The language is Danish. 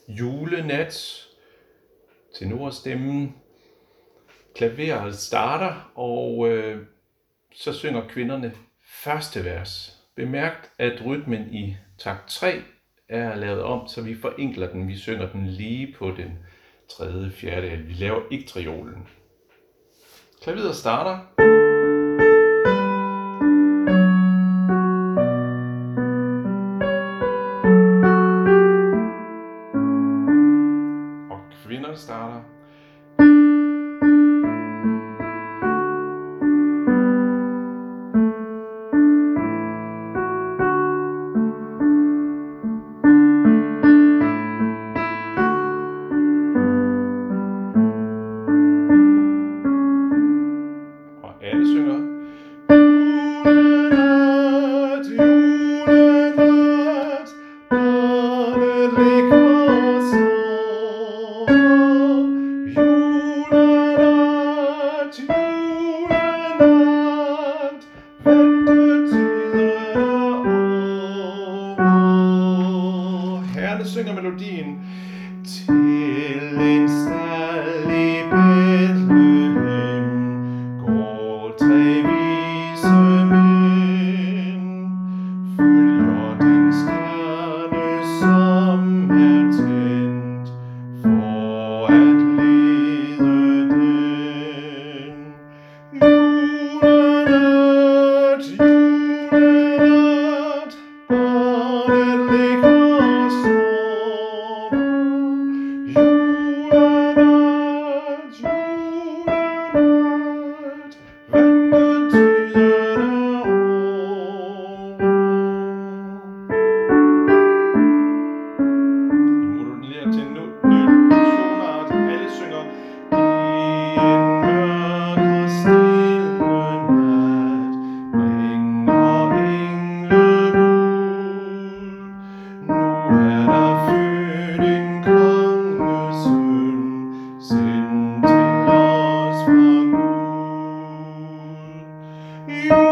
julenat, tenorstemmen, klaveret starter, og så synger kvinderne første vers. Bemærk, at rytmen i takt 3 er lavet om, så vi forenkler den. Vi synger den lige på den tredje, fjerde. Vi laver ikke triolen. Klaveret starter. Og kvinderne starter. Alle synger. Julenat, julenat, barnet ligger så. Julenat, julenat, ventetiden er over. Herrerne synger melodien. Til en stald i Bethlehem går tre vise mænd, følger den stjerne, som er tændt, for at lede den. Julenat, julenat, barnet ligger så. Julenat, julenat, ventetiden er over. Vi modulerer til en ny tonart. Alle synger. I en mørk og stille nat bringer engle bud. Nu er der født en kongesøn, sendt til os fra Gud.